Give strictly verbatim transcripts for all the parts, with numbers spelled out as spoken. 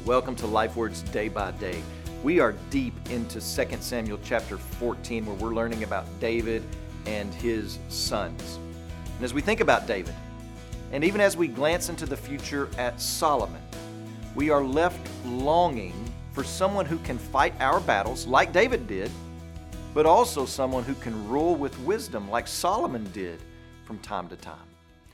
Welcome to Life Words Day by Day. We are deep into Second Samuel chapter fourteen, where we're learning about David and his sons. And as we think about David, and even as we glance into the future at Solomon, we are left longing for someone who can fight our battles like David did, but also someone who can rule with wisdom like Solomon did from time to time.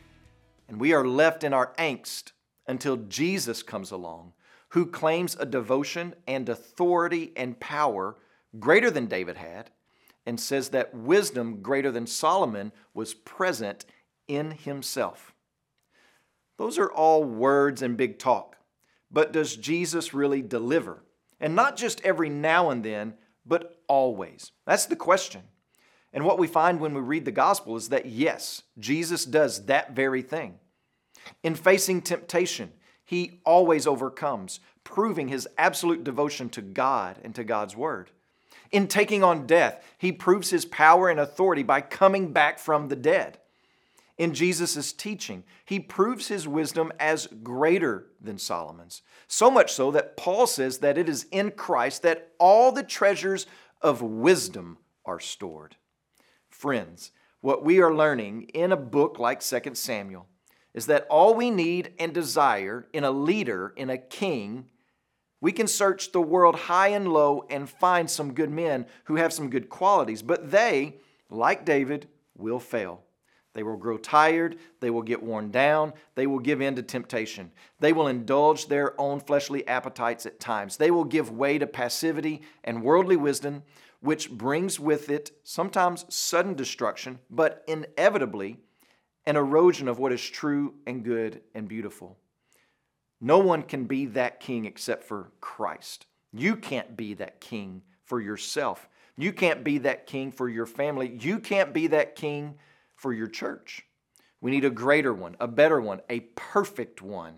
And we are left in our angst until Jesus comes along, who claims a devotion and authority and power greater than David had, and says that wisdom greater than Solomon was present in himself. Those are all words and big talk, but does Jesus really deliver? And not just every now and then, but always. That's the question. And what we find when we read the gospel is that yes, Jesus does that very thing. In facing temptation, he always overcomes, proving his absolute devotion to God and to God's word. In taking on death, he proves his power and authority by coming back from the dead. In Jesus' teaching, he proves his wisdom as greater than Solomon's. So much so that Paul says that it is in Christ that all the treasures of wisdom are stored. Friends, what we are learning in a book like Second Samuel is that all we need and desire in a leader, in a king, we can search the world high and low and find some good men who have some good qualities, but they, like David, will fail. They will grow tired, they will get worn down, they will give in to temptation. They will indulge their own fleshly appetites at times. They will give way to passivity and worldly wisdom, which brings with it sometimes sudden destruction, but inevitably an erosion of what is true and good and beautiful. No one can be that king except for Christ. You can't be that king for yourself. You can't be that king for your family. You can't be that king for your church. We need a greater one, a better one, a perfect one.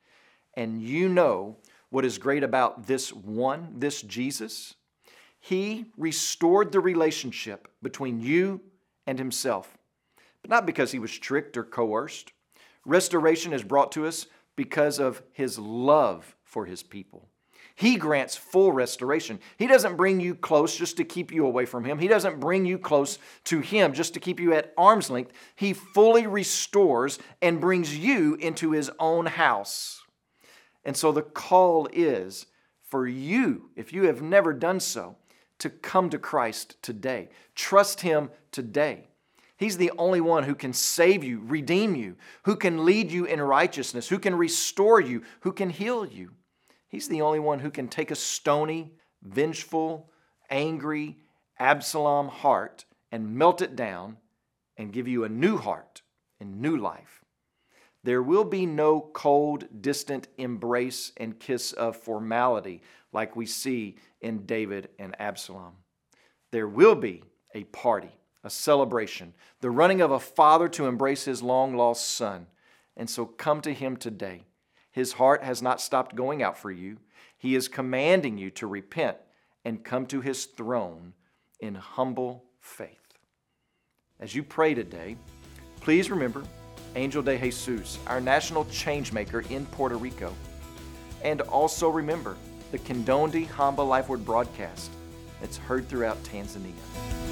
And you know what is great about this one, this Jesus? He restored the relationship between you and himself. But not because he was tricked or coerced. Restoration is brought to us because of his love for his people. He grants full restoration. He doesn't bring you close just to keep you away from him. He doesn't bring you close to him just to keep you at arm's length. He fully restores and brings you into his own house. And so the call is for you, if you have never done so, to come to Christ today. Trust him today. He's the only one who can save you, redeem you, who can lead you in righteousness, who can restore you, who can heal you. He's the only one who can take a stony, vengeful, angry Absalom heart and melt it down and give you a new heart and new life. There will be no cold, distant embrace and kiss of formality like we see in David and Absalom. There will be a party, a celebration, the running of a father to embrace his long-lost son. And so come to him today. His heart has not stopped going out for you. He is commanding you to repent and come to his throne in humble faith. As you pray today, please remember Angel de Jesus, our national changemaker in Puerto Rico. And also remember the Kindondi Hamba Life Word broadcast that's heard throughout Tanzania.